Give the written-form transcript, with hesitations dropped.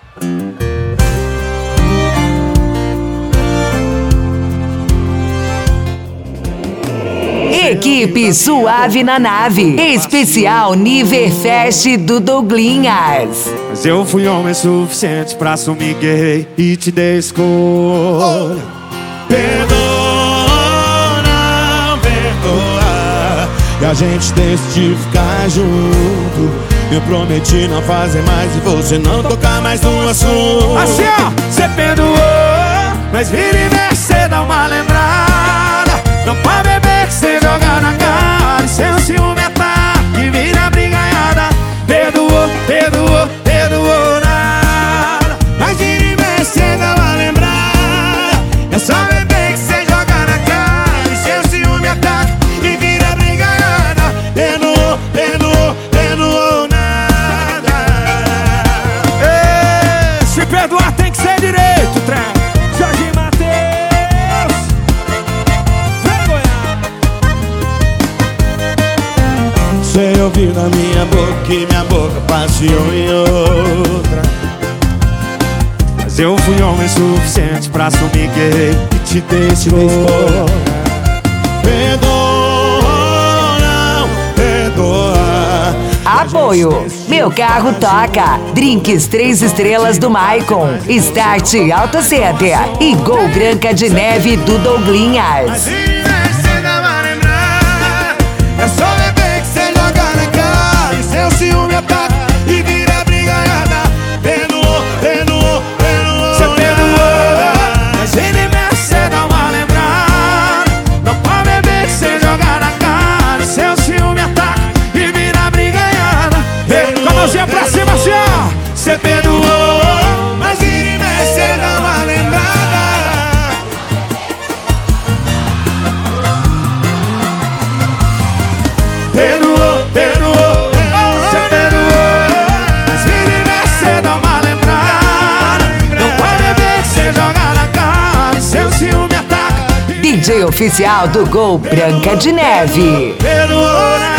Equipe Suave na Nave, especial Niverfest do Douglinhas. Mas eu fui homem suficiente pra assumir que errei e te dei escolha. Perdoa, não perdoa, e a gente decidiu ficar junto. Eu prometi não fazer mais e você não tocar mais no assunto. Assim ó, cê perdoou, mas vira e mexe cê dá uma lembrada. Não pode beber que cê joga na cara, e seu ciúme ataque e vira brigaiada. Perdoou, perdoou, perdoou nada, mas vira e mexe cê dá uma lembrada. É só beber que cê joga na cara, e seu ciúme ataque e vira brigaiada. Perdoou, perdoou, perdoou nada. Ei, se perdoar tem que ser direito, trem. Jorge Mateus, vem Goiás. Sei ouvir na minha boca que minha boca passeou em outra. Mas eu fui homem suficiente pra assumir que errei e te dei escolha. Perdoa, não perdoa. Apoio: Meu Carro Toca, Drinks 3 estrelas do Maicon, Start Auto Center e Gol Branca de Neve do Douglinhas. É só beber que cê joga na cara, e seu ciúme ataca e vira brigaiada. Perdoou, perdoou, perdoou. Cê perdoou, mas ele mexe, cê dá uma lembrada. Não pode beber que cê joga na cara, e seu ciúme ataca e vira brigaiada. Com a mãozinha pra cima, assim ó. Cê perdoou, mas ele mexe, cê dá uma lembrada. Perdoou, perdoou, cê perdoou, mas vira e mexe, cê dá uma lembrada. Não pode beber que cê joga na cara, e seu ciúme ataca. DJ oficial do Gol Branca de Neve. Perdoou,